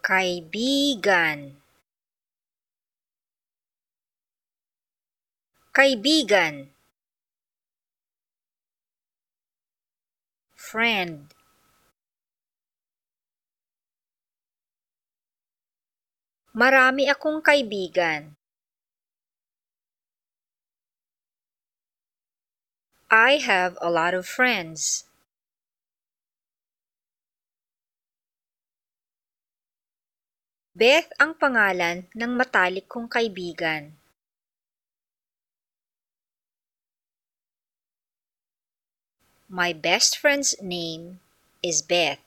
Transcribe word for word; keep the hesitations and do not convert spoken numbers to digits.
Kaibigan. Kaibigan. Friend. Marami akong kaibigan. I have a lot of friends. Beth ang pangalan ng matalik kong kaibigan. My best friend's name is Beth.